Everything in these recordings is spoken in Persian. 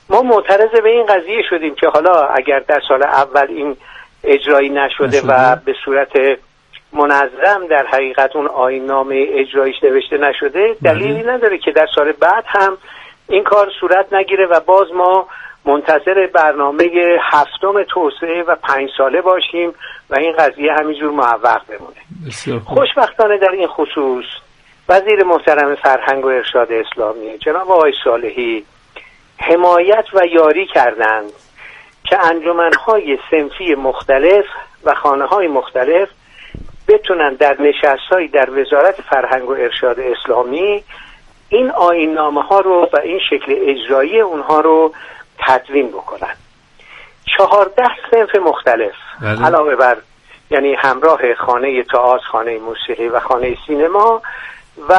ما معترض به این قضیه شدیم که حالا اگر در سال اول این اجرایی نشده و به صورت منظم در حقیقت اون آیین‌نامه اجرایش نوشته نشده، دلیلی نداره که در سال بعد هم این کار صورت نگیره و باز ما منتظر برنامه 7 توسعه و 5 ساله باشیم و این قضیه همینجور معوق بمونه. خوشبختانه در این خصوص وزیر محترم فرهنگ و ارشاد اسلامی جناب آقای صالحی حمایت و یاری کردند که انجمن‌های صنفی مختلف و خانه‌های مختلف بتونن در نشست‌های در وزارت فرهنگ و ارشاد اسلامی این آیین‌نامه‌ها رو و این شکل اجرایی اونها رو تدوین بکنن. 14 صنف مختلف علاوه بر یعنی همراه خانه تئاتر، خانه موسیقی و خانه سینما و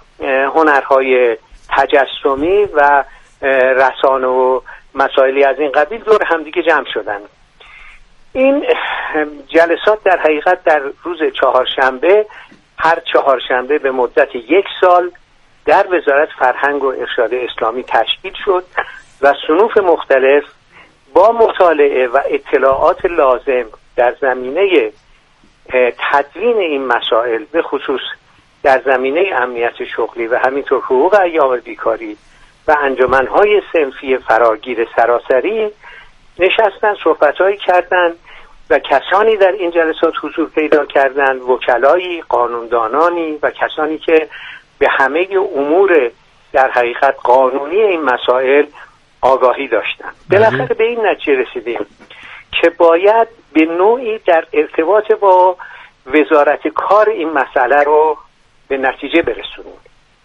هنرهای تجسمی و رسانه و مسائلی از این قبیل دور همدیگه جمع شدن. این جلسات در حقیقت در روز چهارشنبه، هر چهارشنبه به مدت 1 سال در وزارت فرهنگ و ارشاد اسلامی تشکیل شد و صنوف مختلف با مطالعه و اطلاعات لازم در زمینه تدوین این مسائل، به خصوص در زمینه امنیت شغلی و همینطور حقوق ایام بیکاری و انجمن‌های صنفی فراگیر سراسری نشستن، صحبت‌هایی کردند و کسانی در این جلسات حضور پیدا کردند، وکلایی، قانوندانانی و کسانی که به همه امور در حقیقت قانونی این مسائل آگاهی داشتند. بالاخره به این نتیجه رسیدیم که باید به نوعی در ارتباط با وزارت کار این مسئله رو به نتیجه برسونیم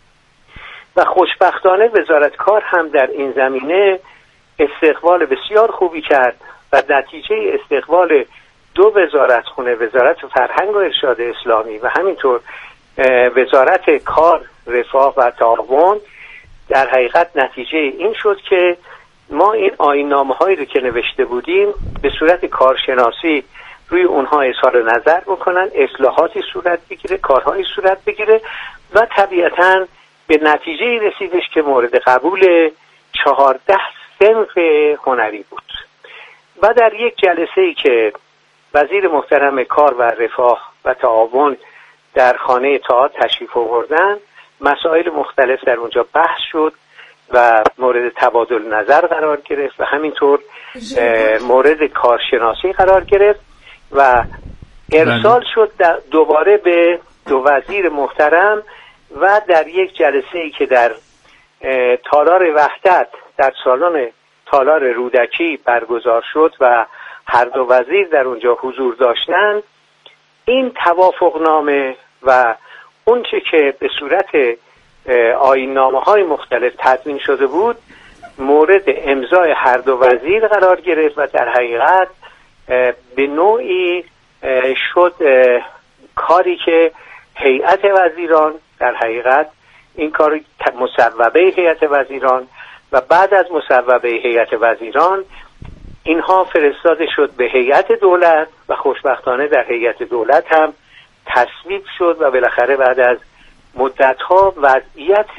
و خوشبختانه وزارت کار هم در این زمینه استقبال بسیار خوبی کرد و نتیجه استقبال 2 وزارتخونه، وزارت فرهنگ و ارشاد اسلامی و همینطور وزارت کار، رفاه و تعاون، در حقیقت نتیجه این شد که ما این آیین‌نامه‌هایی رو که نوشته بودیم به صورت کارشناسی روی اونها اظهار نظر بکنن، اصلاحاتی صورت بگیره، کارهایی صورت بگیره و طبیعتاً به نتیجه رسیدش که مورد قبول 14 صنف هنری بود. و در یک جلسه‌ای که وزیر محترم کار و رفاه و تعاون در خانه تئاتر تشریف آوردن، مسائل مختلف در اونجا بحث شد و مورد تبادل نظر قرار گرفت و همینطور مورد کارشناسی قرار گرفت و ارسال شد دوباره به 2 وزیر محترم و در یک جلسه‌ای که در تالار وحدت در سالن تالار رودکی برگزار شد و هر 2 وزیر در اونجا حضور داشتند، این توافقنامه و اون که به صورت آیین‌نامه‌های مختلف تدوین شده بود مورد امضای هر 2 وزیر قرار گرفت و در حقیقت به نوعی شد کاری که هیئت وزیران در حقیقت این کار مصوبه هیئت وزیران و بعد از مصوبه هیئت وزیران اینها فرستاده شد به هیئت دولت و خوشبختانه در هیئت دولت هم تصویب شد و بالاخره بعد از مدت‌ها وضعیت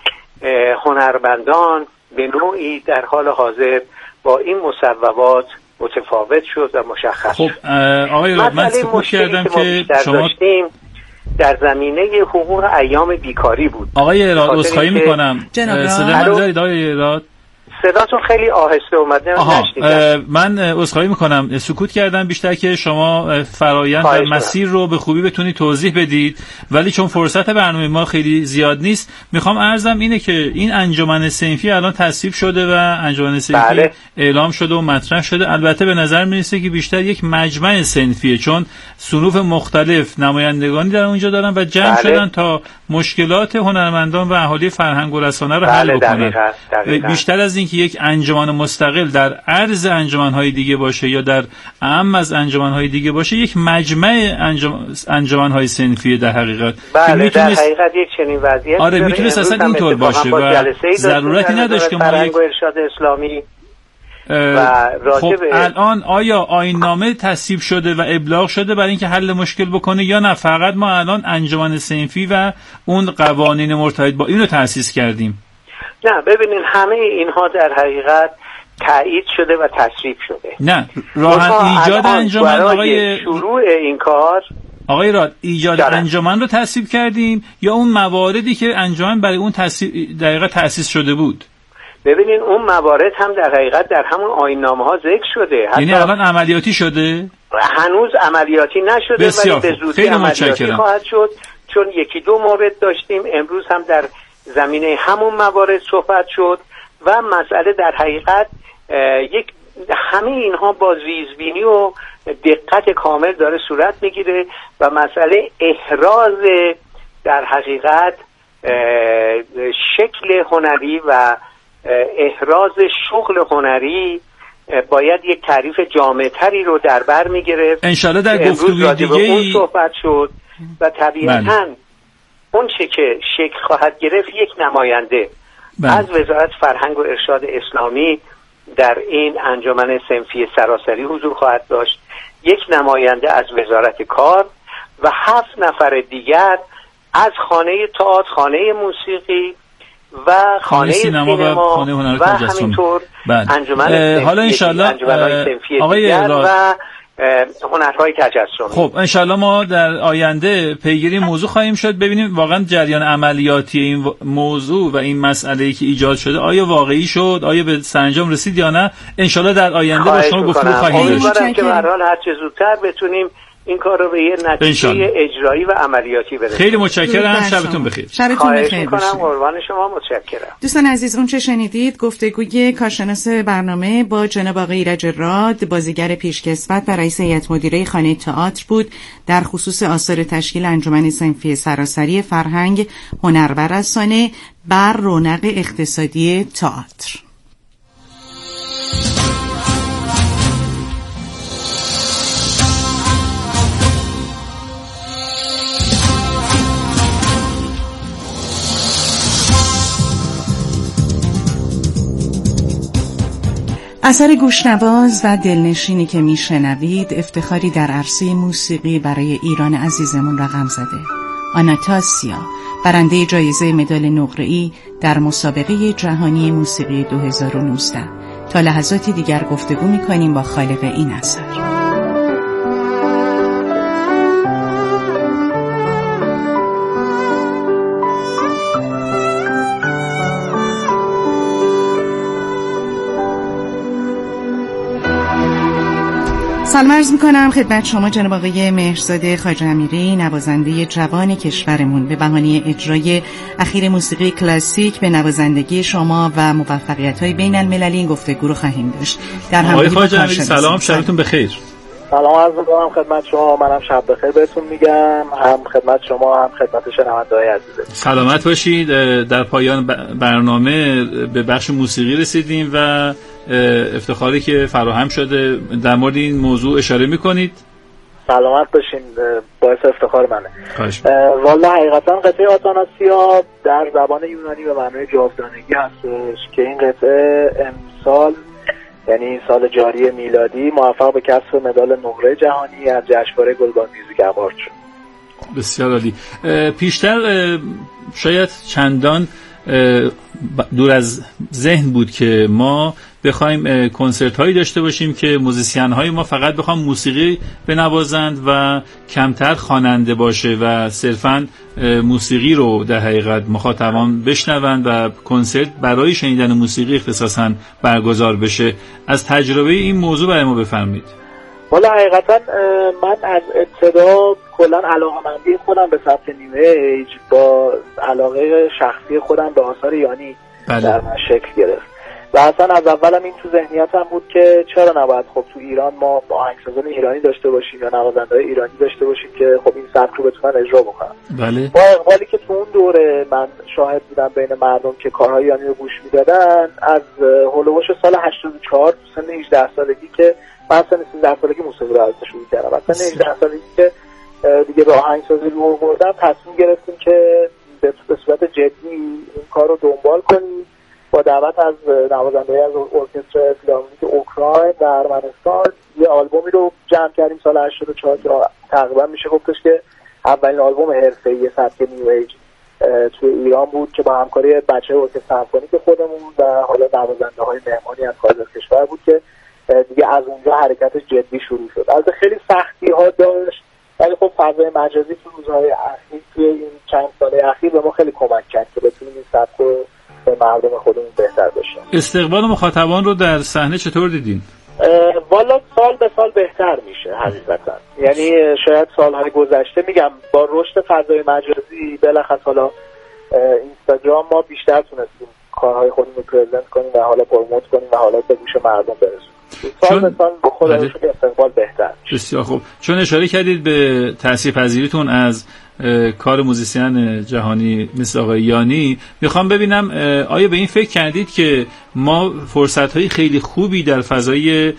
هنرمندان به نوعی در حال حاضر با این مصوبات متفاوت شد و مشخص شد. خب آقای راد، من سکوت کردم که شما در زمینه حقوق ایام بیکاری بود. آقای راد عذرخواهی میکنم، صدا من دارید آقای راد؟ صداتون خیلی آهسته اومده. من عذرخواهی میکنم، سکوت کردم بیشتر که شما فرایند و مسیر رو به خوبی بتونید توضیح بدید، ولی چون فرصت برنامه ما خیلی زیاد نیست میخوام عرضم اینه که این انجمن صنفی الان تصویب شده و انجمن صنفی اعلام شده و مطرح شده. البته به نظر میرسه که بیشتر یک مجمع صنفیه، چون صنوف مختلف نمایندگانی در اونجا دارن و جمع شدن تا مشکلات هنرمندان و اهالی فرهنگ و رسانه رو حل بکنن. بیشتر از این که یک انجمن مستقل در عرض انجمن‌های دیگه باشه یا در اعم از انجمن‌های دیگه باشه، یک مجمع انجمن‌های صنفی در حقیقت. بله، در حقیقت یک چنین وضعیتی آره میتونست اصلا اینطور باشه و ضرورتی نداشت که ما یک ارشاد اسلامی خب الان آیا آیین‌نامه تصویب شده و ابلاغ شده برای اینکه حل مشکل بکنه یا نه فقط ما الان انجمن صنفی و اون قوانین مرتبط با اینو تأسیس کردیم؟ نه، ببینین همه اینها در حقیقت تایید شده و تصریح شده. نه، راه ایجاد انجمن آقای شروع این کار آقای راد ایجاد انجمن رو تصویب کردیم یا اون مواردی که انجمن برای اون دقیقا تأسیس شده بود؟ ببینین اون موارد هم در حقیقت در همون آیین‌نامه ها ذکر شده. یعنی الان عملیاتی شده؟ هنوز عملیاتی نشده ولی به زودی عملیاتی خواهد شد، چون یکی دو مورد داشتیم. امروز هم در زمینه همون موارد صحبت شد و مسئله در حقیقت همه اینها با ریزبینی و دقت کامل داره صورت میگیره و مسئله احراز در حقیقت شکل هنری و احراز شغل هنری باید یک تعریف جامع‌تری رو در بر میگرفت. انشالله در گفتگوی دیگه اون صحبت شد و طبیعتاً اون چه که شکل خواهد گرفت یک نماینده از وزارت فرهنگ و ارشاد اسلامی در این انجمن صنفی سراسری حضور خواهد داشت، یک نماینده از وزارت کار و 7 نفر دیگر از خانه تئاتر، خانه موسیقی و خانه سینما و همینطور انجمن حالا انشالله صنفی دیگر و هنرهای تجسمی. خب انشالله ما در آینده پیگیری موضوع خواهیم شد، ببینیم واقعا جریان عملیاتی این موضوع و این مسئله‌ای که ایجاد شده آیا واقعی شد، آیا به سرانجام رسید یا نه. انشالله در آینده با شما گفتگو خواهیم داشت که به هر حال هر چه زودتر بتونیم این کار رو به یه نتیجه اجرایی و عملیاتی برسونیم. خیلی متشکرم، شبتون بخیر. شبتون بخیر باشه. قربان شما، متشکرم. دوستان عزیز، اون چه شنیدید گفتگوی کارشناس برنامه با جناب آقای ایرج راد، بازیگر پیشکسوت و رئیس هیئت مدیره خانه تئاتر بود در خصوص آثار تشکیل انجمن صنفی سراسری فرهنگ، هنر و رسانه بر رونق اقتصادی تئاتر. اثر گوشنواز و دلنشینی که میشنوید افتخاری در عرصه موسیقی برای ایران عزیزمون رقم زده. آناتاسیا، برنده جایزه مدال نقره‌ای در مسابقه جهانی موسیقی 2019. تا لحظاتی دیگر گفتگو می‌کنیم با خالق این اثر. سلام عرض میکنم خدمت شما جناب آقای مهرزاده خواجه امیری، نوازنده جوان کشورمون. به بهانه اجرای اخیر موسیقی کلاسیک به نوازندگی شما و موفقیت‌های بین المللی این گفتگو رو خواهیم داشت. در آقای خواجه امیری سلام، شبتون بخیر. سلام عرض میکنم خدمت شما، منم شب بخیر بهتون میگم، هم خدمت شما هم خدمت شنونده‌های عزیز. سلامت باشید. در پایان برنامه به بخش موسیقی رسیدیم و افتخاری که فراهم شده در مورد این موضوع اشاره میکنید. سلامت باشین، باعث افتخار منه. والا حقیقتا قطعه آتاناسیا در زبان یونانی به معنای جاودانگی هستش که این قطعه امسال یعنی سال جاری میلادی موفق به کسب مدال نقره جهانی از جشنواره گلدان میوزیک اوارد شد. بسیار عالی. پیشتر شاید چندان دور از ذهن بود که ما بخوایم کنسرت هایی داشته باشیم که موزیسین های ما فقط بخوام موسیقی بنوازند و کمتر خواننده باشه و صرفاً موسیقی رو در حقیقت مخاطبان بشنوند و کنسرت برای شنیدن موسیقی اختصاصاً برگزار بشه. از تجربه این موضوع برای ما بفرمایید. والا حقیقتا من از ابتدا کلا علاقه‌مندی خودم به سبک نیو ایج با علاقه شخصی خودم به آثار ایرانی در من شکل گرفت و اصلا از اولم این تو ذهنیتم بود که چرا نباید خب تو ایران ما آهنگسازان ایرانی داشته باشیم یا نوازنده‌های ایرانی داشته باشیم که خب این سبک رو بتونن اجرا بکنن. بله. با اقبالی که تو اون دوره من شاهد بودم بین مردم که کارهای ایرانی رو گوش میدادن، از هولوش سال 84 سن 18 سالگی که من سن 13 سالگی موسیقی رو شروع کردم، مثلا 18 سالگی که دیگه به آهنگسازی رو آوردم، تصمیم گرفتیم که به صورت جدی این کار رو دنبال کنیم. با دعوت از نوازنده‌ای از ارکستر فیلارمونیک اوکراین و ارمنستان یه آلبومی رو جمع کردیم سال 84 که تقریبا میشه گفتش که اولین آلبوم حرفه‌ای سبک نیو ایج توی ایران بود که با همکاری بچه‌های ارکستر سمفونیک خودمون و حالا نوازنده‌های مهمانی از خارج از کشور بود که دیگه از اونجا حرکت جدی شروع شد. البته خیلی سختی‌ها داشت، ولی خب فضای مجازی تو روزهای اخیر توی این چند سال اخیر به ما خیلی کمک کرد که بتونیم این سبک رو به مردم خودمون بهتر بشیم. استقبال مخاطبان رو در صحنه چطور دیدین؟ والا سال به سال بهتر میشه حقیقتا. یعنی شاید سالهای گذشته میگم با رشد فضای مجازی بالاخره حالا اینستاگرام ما بیشتر تونستیم کارهای خودمون رو پرزنت کنیم و حالا پروموت کنیم و حالا به گوش مردم برسونیم. سال به سال خدا رو شکر استقبال بهتر میشه. بسیار خوب. چون اشاره کردید به تاثیرپذیریتون از کار موزیسین جهانی مثل آقای یانی، میخوام ببینم آیا به این فکر کردید که ما فرصت‌های خیلی خوبی در فضای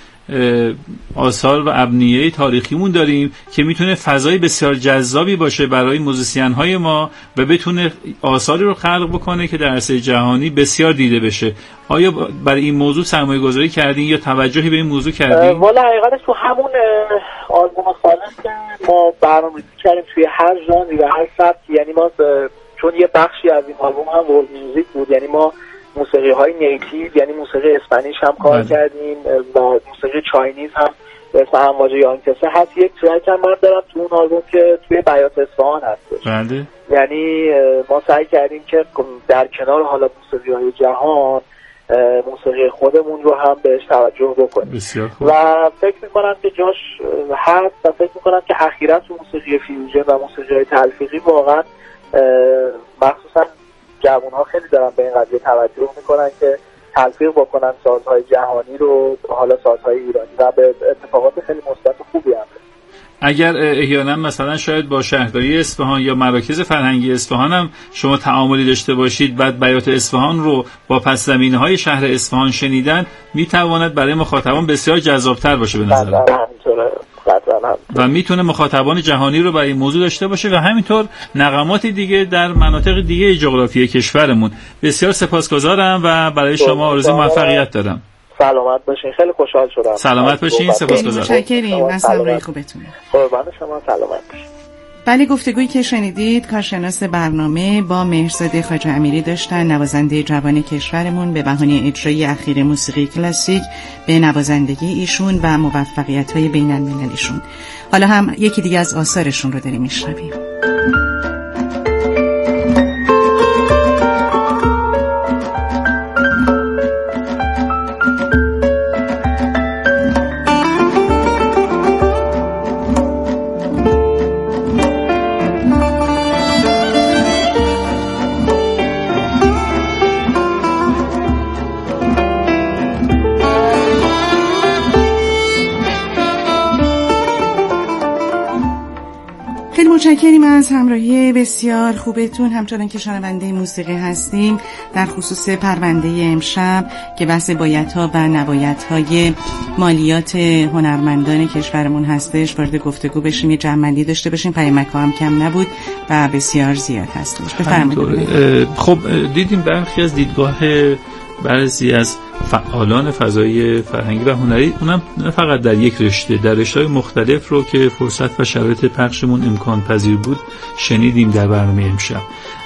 آثار و ابنیه تاریخیمون داریم که میتونه فضای بسیار جذابی باشه برای موزیسین‌های ما و بتونه آثاری رو خلق بکنه که در عرصه جهانی بسیار دیده بشه. آیا برای این موضوع سرمایه‌گذاری کردین یا توجهی به این موضوع کردین؟ والا حقیقتش تو همون آلبوم خالص که ما برنامه‌ریزی کردیم توی هر ژانری و هر سبکی، یعنی ما چون یه بخشی از این آلبوم هم ورلد میوزیک بود، یعنی ما موسیقی های نیتیو یعنی موسیقی اسپانیش هم کار کردیم و موسیقی چاینیز هم به اسم امواج یانگتسه هست. یک ترک هم من دارم تو اون آلبوم که توی بیات اصفهان هستش. بله. یعنی ما سعی کردیم که در کنار حالا موسیقی های جهان موسیقی خودمون رو هم بهش توجه بکنیم. بسیار خوب. و فکر میکنم که جاش هست و فکر میکنم که اخیراً تو موسیقی فیوژن و موسیقی های تلفیقی واقعا مخصوصا جوان‌ها خیلی دارن به این قضیه توجه میکنن که تلفیق بکنن سازهای جهانی رو حالا سازهای ایرانی و به اتفاقات خیلی مثبت خوبی هم. اگر احیانا مثلا شاید با شهرداری اصفهان یا مراکز فرهنگی اصفهان هم شما تعاملی داشته باشید، بعد بیات اصفهان رو با پس‌زمینه‌های شهر اصفهان شنیدن میتواند برای مخاطبان بسیار جذاب‌تر باشه به نظر من. و میتونه مخاطبان جهانی رو برای این موضوع داشته باشه و همینطور نغمات دیگه در مناطق دیگه جغرافیایی کشورمون. بسیار سپاسگزارم و برای شما آرزوی موفقیت دارم. سلامت باشین، خیلی خوشحال شدم. سلامت باشین، سپاسگزارم. متشکریم از همراهی خوبتون. قربان شما، سلامت باشین. بله، گفتگویی که شنیدید کارشناس برنامه با مهرزاد خواجه امیری داشتن، نوازنده جوان کشورمون، به بهانه اجرای اخیر موسیقی کلاسیک به نوازندگی ایشون و موفقیت‌های بین‌المللیشون. حالا هم یکی دیگه از آثارشون رو داریم میشنویم. متشکریم از همراهی بسیار خوبتون. همچنان که شنونده موسیقی هستیم، در خصوص پرونده امشب که بحث بایدها و نبایدهای مالیات هنرمندان کشورمون هستش وارد گفتگو بشیم، یه جمع‌بندی داشته باشیم. پیامک‌ها هم کم نبود و بسیار زیاد هستش. بفرمایید. خب دیدیم برخی از دیدگاه بعضی از فعالان فضای فرهنگی و هنری، اونم نه فقط در یک رشته، در رشته‌های مختلف رو که فرصت و شرایط پخشمون امکان پذیر بود شنیدیم در برنامه امشب.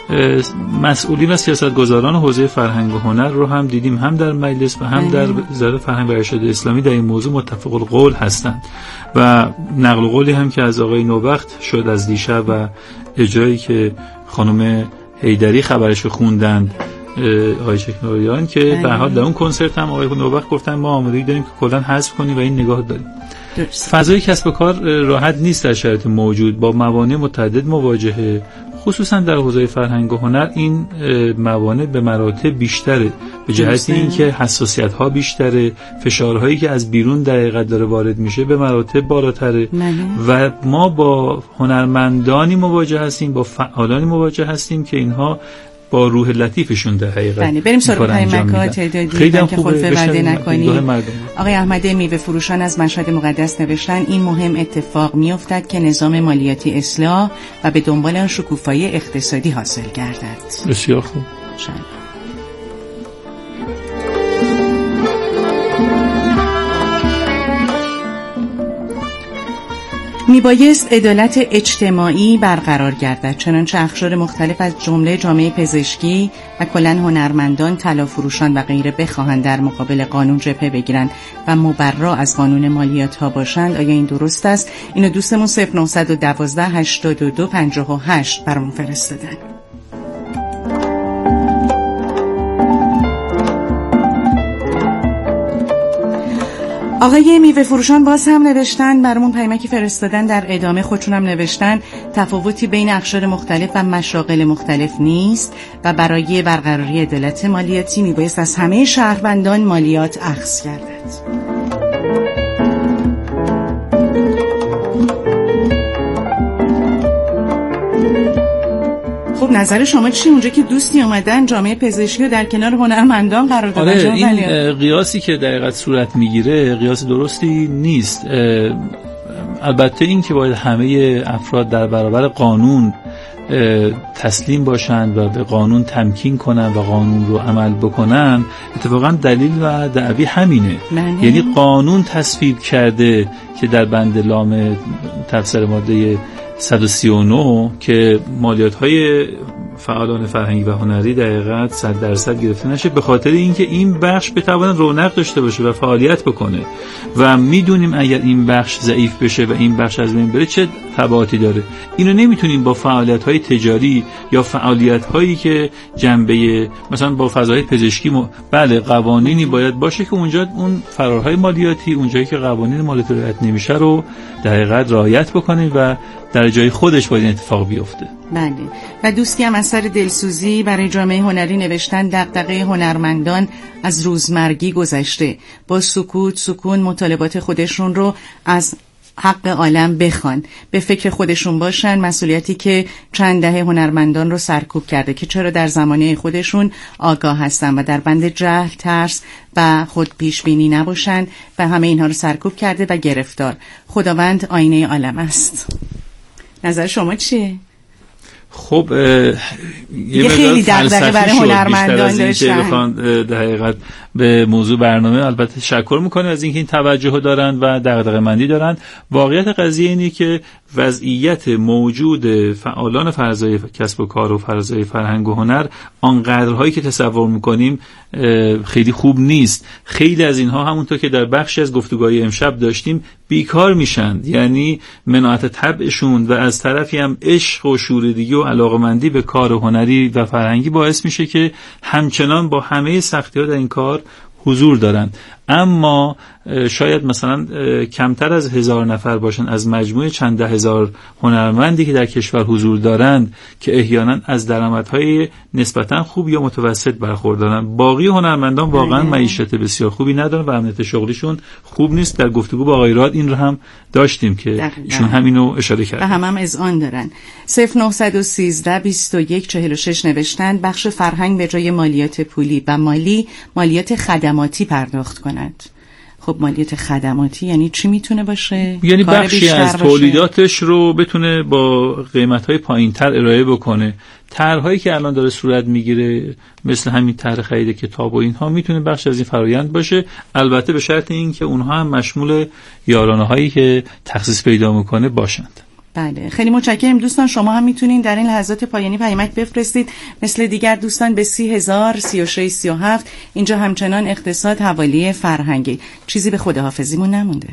مسئولین و سیاستگزاران حوزه فرهنگ و هنر رو هم دیدیم، هم در مجلس و هم در وزارت فرهنگ و ارشاد اسلامی در این موضوع متفق القول هستند و نقل قولی هم که از آقای نوبخت شد از دیشب و اجرایی که خانم حیدری خبرش خوندند آقای چکناریان که به هر حال در اون کنسرت هم آقای نوبخت گفتن ما آمادگی داریم که کلاً حذف کنیم و این نگاه داریم. فضای کسب و کار راحت نیست در شرایط موجود، با موانع متعدد مواجهه، خصوصا در حوزه فرهنگ و هنر این موانع به مراتب بیشتره، به جهت اینکه حساسیت‌ها بیشتره، فشارهایی که از بیرون در حقیقت داره وارد میشه به مراتب بالاتره و ما با هنرمندانی مواجه هستیم، با فعالانی مواجه هستیم که اینها با روح لطیفشون در حقیقت بریم سراغ پیامک‌ها تعدادی که خلفه وعده نکنید. آقای احمد میوه فروشان از مشهد مقدس نوشتن این مهم اتفاق میافتد که نظام مالیاتی اصلاح و به دنبال آن شکوفایی اقتصادی حاصل گردد. بسیار خوب. میبایست عدالت اجتماعی برقرار گردد، چنانچه اقشار مختلف از جمله جامعه پزشکی و کلاً هنرمندان، طلافروشان و غیره بخواهند در مقابل قانون جبهه بگیرند و مبرا از قانون مالیات ها باشند. آیا این درست است؟ اینو دوستمون 0912 82 58 برامون فرستادن. آقای میوه فروشان باز هم نوشتن، برامون پیامکی فرستادن، در ادامه خودشون هم نوشتن تفاوتی بین اقشار مختلف و مشاغل مختلف نیست و برای برقراری عدالت مالیاتی میبایست از همه شهروندان مالیات اخذ گردد. خب نظر شما چی؟ اونجا که دوستی اومدن جامعه پزشکی رو در کنار هنرمندان قرار دادن. آره، این قیاسی که در حقیقت صورت میگیره قیاس درستی نیست. البته این که باید همه افراد در برابر قانون تسلیم باشند و به قانون تمکین کنن و قانون رو عمل بکنن، اتفاقا دلیل و دعوی همینه. یعنی قانون تصویب کرده که در بند لام تفسیر ماده 139 که مالیات‌های فعالان فرهنگی و هنری در حقیقت 100% گرفته نشه، به خاطر اینکه این بخش بتواند رونق داشته باشه و فعالیت بکنه و میدونیم اگر این بخش ضعیف بشه و این بخش از بین بره چه تبعاتی داره. اینو نمیتونیم با فعالیت‌های تجاری یا فعالیت‌هایی که جنبه مثلا با فضای پزشکی بله قوانینی باید باشه که اونجا اون فرارهای مالیاتی، اونجایی که قوانین مالیات رعایت نمیشه رو در حقیقت رعایت بکنیم و در جای خودش باید اتفاق بیفته. بله. و دوستی هم از سر دلسوزی برای جامعه هنری نوشتن دغدغه هنرمندان از روزمرگی گذشته، با سکون مطالبات خودشون رو از حق عالم بخوان، به فکر خودشون باشن، مسئولیتی که چند دهه هنرمندان رو سرکوب کرده که چرا در زمانه خودشون آگاه هستن و در بند جهل، ترس و خود پیش بینی نباشن و همه اینها رو سرکوب کرده و گرفتار. خداوند آینه عالم است. نظر شما چیه؟ خب یه خیلی دغدغه برای هنرمندان داشتن. در حقیقت به موضوع برنامه البته تشکر میکنه از اینکه این توجه دارند و دغدغه مندی دارند. واقعیت قضیه اینه که وضعیت موجود فعالان فضای کسب و کار و فضای فرهنگ و هنر آنقدرهایی که تصور میکنیم خیلی خوب نیست. خیلی از اینها همونطور که در بخشی از گفتگوهای امشب داشتیم بیکار میشن، یعنی مناعت طبعشون و از طرفی هم عشق و شوره‌دیدگی و علاقه‌مندی به کار هنری و فرهنگی باعث میشه که همچنان با همه سختی‌ها در این کار حضور دارند. اما شاید مثلا کمتر از 1000 نفر باشن از مجموع چند ده هزار هنرمندی که در کشور حضور دارند که احیانا از درآمدهای نسبتا خوب یا متوسط برخوردارن. باقی هنرمندان واقعا معیشت بسیار خوبی ندارن و امنیت شغلیشون خوب نیست. در گفتگو با آقای راد این رو هم داشتیم که ایشون همینو اشاره کردن و هم اذعان دارن. 0913 21 46 نوشتن بخش فرهنگ به جای مالیات پولی و مالیات خدماتی پرداخت کند. خب مالیات خدماتی یعنی چی میتونه باشه؟ یعنی بخشی از تولیداتش رو بتونه با قیمت‌های پایین‌تر ارائه بکنه. طرح‌هایی که الان داره صورت میگیره مثل همین طرح خرید کتاب و اینها میتونه بخش از این فرآیند باشه، البته به شرط اینکه اونها هم مشمول یارانه‌هایی که تخصیص پیدا میکنه باشند. بله، خیلی متشکرم دوستان. شما هم میتونین در این لحظات پایانی پیامک بفرستید مثل دیگر دوستان به 30,000 36 37. اینجا همچنان اقتصاد حوالی فرهنگی، چیزی به خداحافظیمون نمونده.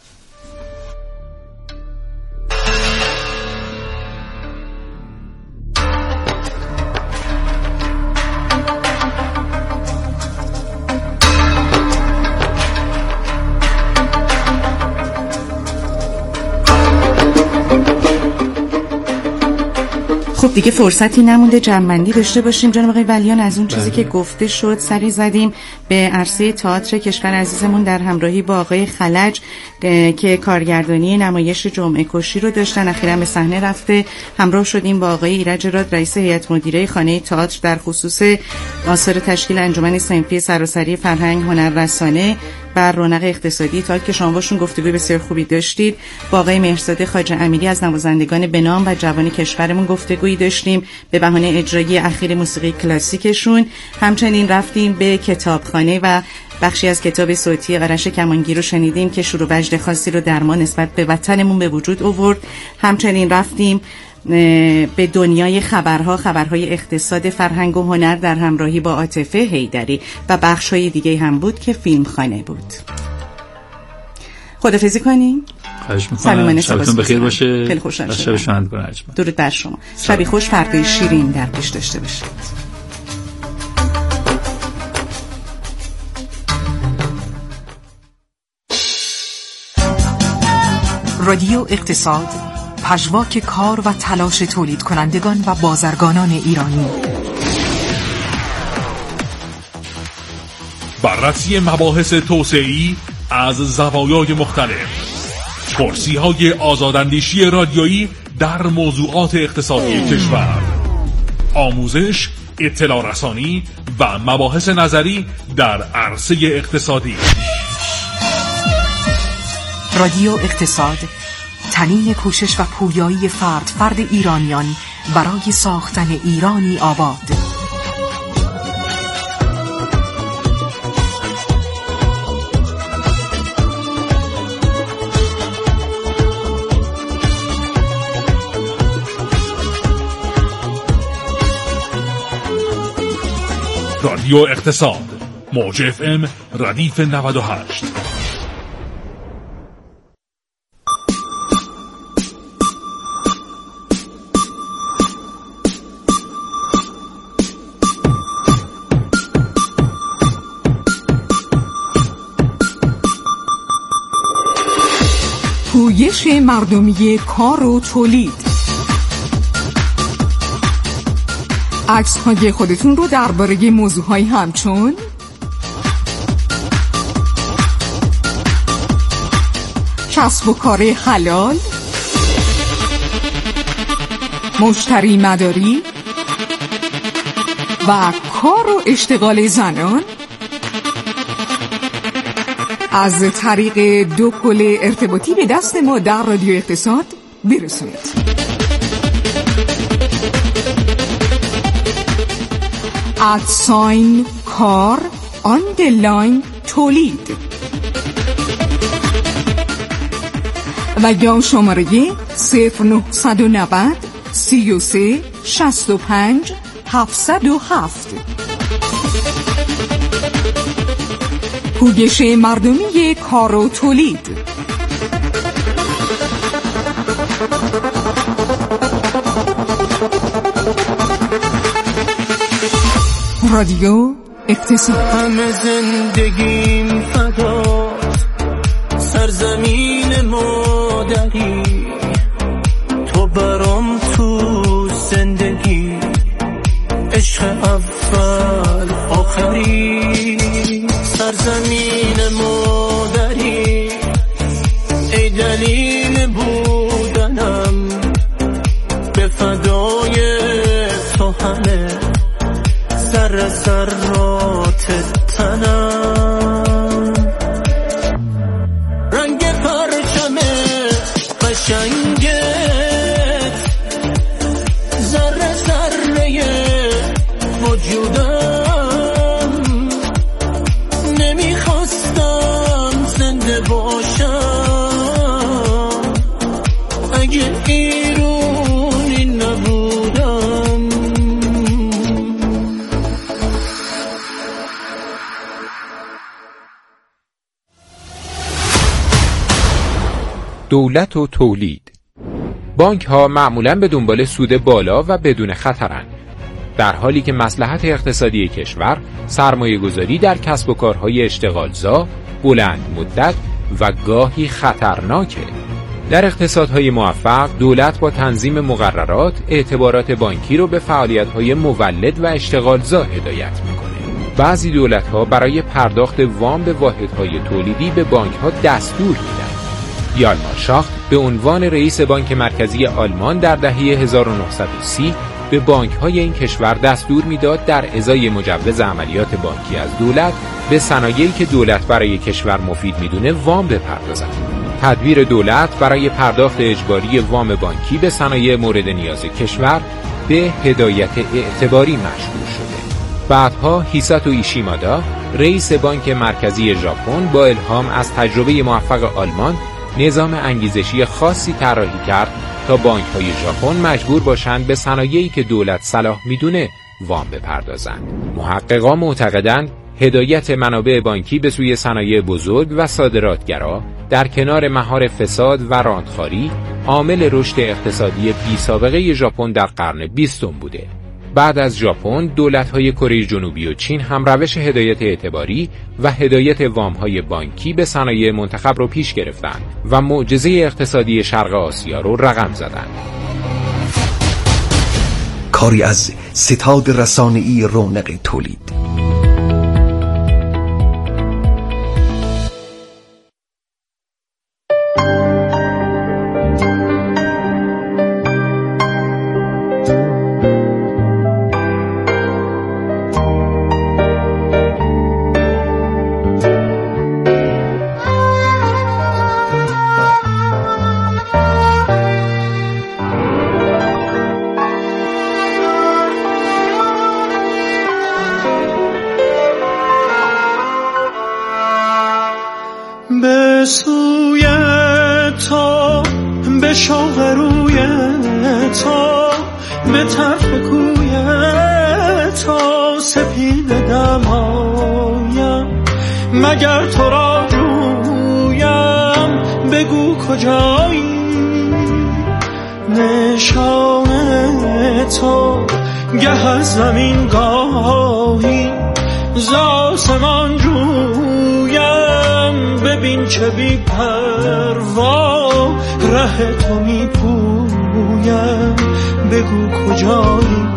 خب دیگه فرصتی نمونده جمع‌بندی داشته باشیم. جناب آقای ولیان، از اون چیزی که گفته شد سری زدیم به عرصه تئاتر کشور عزیزمون در همراهی با آقای خلج که کارگردانی نمایش جمعه کشی رو داشتن، اخیراً به صحنه رفته. همراه شدیم با آقای ایرج راد رئیس هیئت مدیره خانه تئاتر در خصوص آثار تشکیل انجمن صنفی سراسری فرهنگ هنر رسانه بر رونق اقتصادی تئاتر که شما باشون گفتگوی بسیار خوبی داشتید. با آقای مهرزاد خواجه امیری از نوازندگان بنام و جوان کشورمون گفتگویی داشتیم به بهانه اجرای اخیر موسیقی کلاسیکشون. همچنین رفتیم به کتابخانه و بخشی از کتاب صوتی آرش کمانگیر رو شنیدیم که شور و وجد خاصی رو در ما نسبت به وطنمون به وجود آورد. همچنین رفتیم به دنیای خبرهای اقتصاد، فرهنگ و هنر در همراهی با عاطفه حیدری و بخش‌های دیگه هم بود که فیلمخانه بود. خداحافظی کنیم. خواهش می‌کنم. شبتون بخیر باشه. خیلی خوشحال شدم. شب شاد باشه. درود بر شما. شبی خوش، فردای شیرین در پیش داشته باشید. رادیو اقتصاد، پژواک کار و تلاش تولید کنندگان و بازرگانان ایرانی. بررسی مباحث توسعه‌ای از زوایای مختلف. کرسی‌های آزاداندیشی رادیویی در موضوعات اقتصادی کشور. آموزش، اطلاع رسانی و مباحث نظری در عرصه اقتصادی. رادیو اقتصاد، تنین کوشش و پویایی فرد ایرانیان برای ساختن ایرانی آباد. رادیو اقتصاد، موج FM ردیف 98. پویش مردمی کار و تولید. عکس‌های خودتون رو درباره موضوعهای همچون کسب و کار حلال، مشتری مداری و کار و اشتغال زنان از طریق 2 پل ارتباطی به دست ما در رادیو اقتصاد برسونید. @ کار آندرلاین تولید و یا شماره 0990 33 65 707. پویش مردمی کار و تولید. رادیو اقتصاد. همه زندگیم فدا، سرزمین مادری، تو برام تو زندگی، عشق اول آخری. سرزمین مادری، ای دلیل بودنم، به فدای تو همه ذرات تنم. رنگ پرچم قشنگت، ذره ذره وجودم، نمیخواستم زنده باشم اگه ایرونی نبودم. دولت و تولید. بانک ها معمولاً به دنبال سود بالا و بدون خطرند، در حالی که مصلحت اقتصادی کشور سرمایه گذاری در کسب و کارهای اشتغالزا، بلند مدت و گاهی خطرناکه. در اقتصادهای موفق، دولت با تنظیم مقررات اعتبارات بانکی رو به فعالیت‌های مولد و اشتغالزا هدایت می‌کنه. بعضی دولت‌ها برای پرداخت وام به واحدهای تولیدی به بانک‌ها دستور میدن. یالمار شاخت به عنوان رئیس بانک مرکزی آلمان در دهه 1930 به بانک‌های این کشور دستور میداد در ازای مجوز عملیات بانکی از دولت به صنایعی که دولت برای کشور مفید میدونه وام بپردازند. تدبیر دولت برای پرداخت اجباری وام بانکی به صنایع مورد نیاز کشور به هدایت اعتباری مشهور شده. بعدها هیساتو ایشیمادا رئیس بانک مرکزی ژاپن با الهام از تجربه موفق آلمان نظام انگیزشی خاصی طراحی کرد تا بانک‌های ژاپن مجبور باشند به صنایعی که دولت صلاح می‌دونه وام بپردازند. محققان معتقدند هدایت منابع بانکی به سوی صنایع بزرگ و صادراتگرا در کنار مهار فساد و راندخواری عامل رشد اقتصادی بی‌سابقه ژاپن در قرن 20 بوده. بعد از ژاپن، دولت‌های کره جنوبی و چین هم روش هدایت اعتباری و هدایت وام‌های بانکی به صنایع منتخب رو پیش گرفتند و معجزه اقتصادی شرق آسیا رو رقم زدند. کاری از ستاد رسانه‌ای رونق تولید. به سوی تو، به شوق روی تو، به طرف کوی تو سپیده دمایم، مگر تو را جویم بگو کجایی، نشان تو گه از زمین گاهی ز آسمان جویم، ببین چه بی پروا ره تو می پویم، بگو کجایی.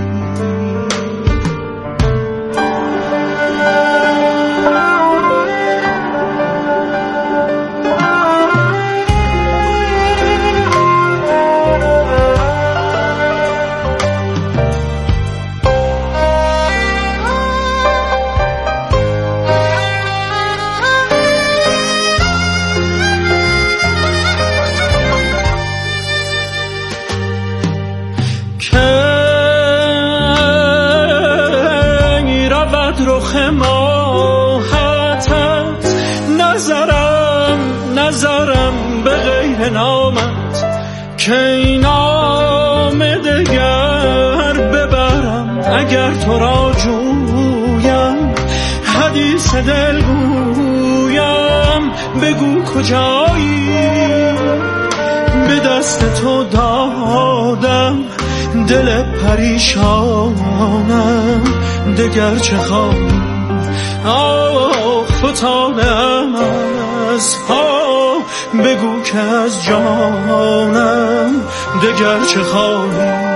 نظرم به غیر نامت که این نام دگر ببرم، اگر تو را جویم حدیث دل گویم، بگو کجایی. به دست تو دادم دل پریشانم، دگر چه خواهی. آه فتادم از پا، بگو که از جانم دگر چه خواهی.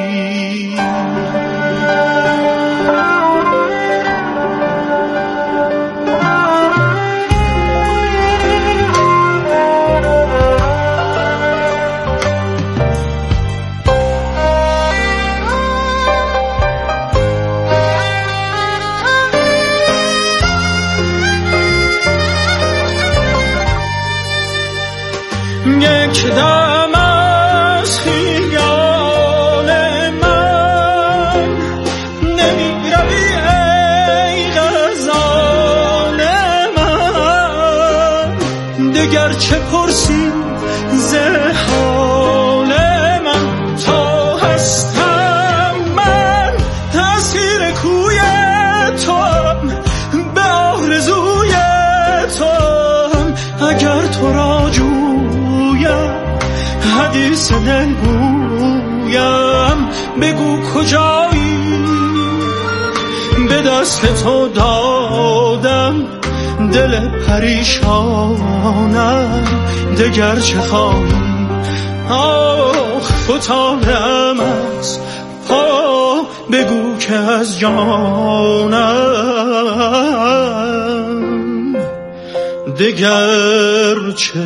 یک دم از خیال من نمی روی ای غزال من، دگر چه پرسی ز حال من، تا هستم من تأثیر کوی توام، به آرزوی توام، اگر تو را حدیث دل گویم، بگو کجایی. به دست تو دادم دل پریشانم، دگر چه خواهی. آخ فتادم از پا، بگو که از جانم دگر چه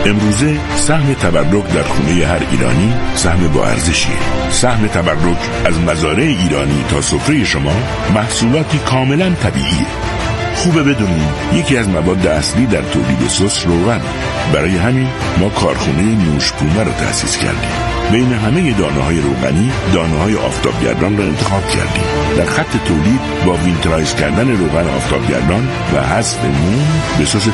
امروزه سهم تبرک در خونه هر ایرانی سهم با ارزشیه. سهم تبرک از مزارع ایرانی تا سفره شما محصولاتی کاملا طبیعیه. خوبه بدونید یکی از مواد اصلی در تولید سس روغن. برای همین ما کارخونه نوشپونه رو تأسیس کردیم. بین همه دانه‌های روغنی دانه‌های آفتابگردان را انتخاب کردیم. در خط تولید با وینترایز کردن روغن آفتابگردان و حذف موم به سس